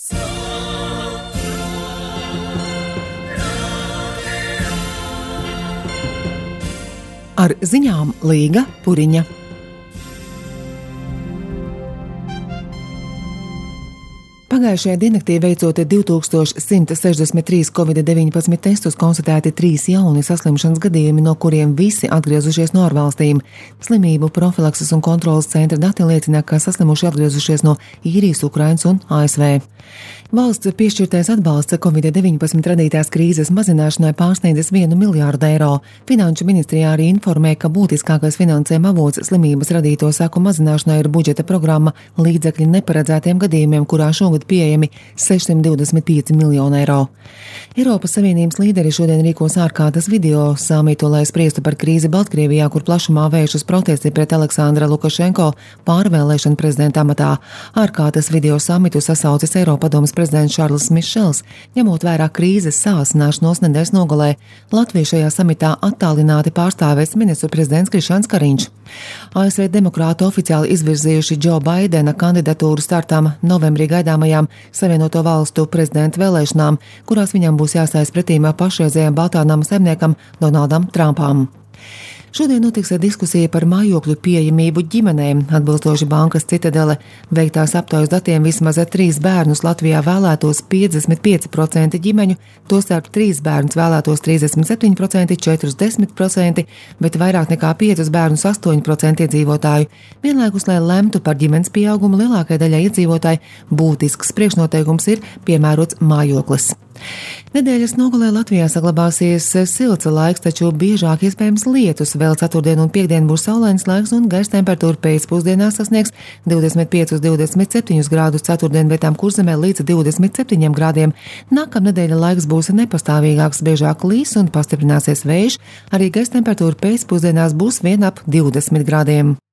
Ar ziņām Līga Puriņa. Pagājušajā diennaktī veicot 2163 Covid-19 testus, konstatēti 3 jauni saslimšanas gadījumi, no kuriem visi atgriezušies no ārvalstīm. Slimību profilakses un kontrolas centra dati liecina, ka saslimuši atgriezušies no Īrijas, Ukrainas un ASV. Valsts piešķirtais atbalsts Covid-19 radītās krīzes mazināšanai pārsniedzis 1 miljārdu eiro. Finanšu ministrijā arī informē, ka būtiskākais finansējuma avots slimības radīto seku mazināšanai ir budžeta programma līdzekļi neparedzētiem gadījumiem, kurā šogad pieejami 625 miljoni eiro. Eiropas Savienības līderi šodien rīkos ārkārtas video samitu, lai spriestu par krīzi Baltkrievijā, kur plašumā vēršas protesti pret Aleksandra Lukašenko pārvēlēšanu prezidenta amatā. Ārkārtas video samitu sasaucis Eiropadomes prezidents Šarls Mišels, ņemot vērā krīzes sāsināšanos nedēļas nogalē. Latviju šajā samitā attālināti pārstāvēs ministru prezidents Krišjāns Kariņš. ASV demokrāti oficiāli izvirzījuši Džo Baidena kandidatūru startām novembrī gaidāmajām Savienoto valstu prezidenta vēlēšanām, kurās viņam būs jāstājas pretīm pašreizējam Baltā nama saimniekam Donaldam Trumpam. Šodien notiks diskusija par mājokļu pieejamību ģimenēm. Atbilstoši bankas Citadele veiktās aptaujas datiem vismaz 3 bērnus Latvijā vēlētos 55% ģimeņu, tostarp 3 bērnus vēlētos 37%, 4 10%, bet vairāk nekā 5 bērnus 8% iedzīvotāju. Vienlaikus, lai lemtu par ģimenes pieaugumu, lielākajai daļai iedzīvotāju būtisks priekšnoteikums ir piemērots mājoklis. Nedēļas nogalē Latvijā saglabāsies silts laiks, taču biežāk iespējams lietus. Vēl ceturtdien un piekdien būs saulains laiks un gaisa temperatūra pēcpusdienā sasniegs 25–27 grādus, ceturtdien vietām Kurzemē līdz 27 grādiem. Nākamnedēļa laiks būs nepastāvīgāks, biežāk līs un pastiprināsies vējš, arī gaisa temperatūra pēcpusdienās būs vien ap 20 grādiem.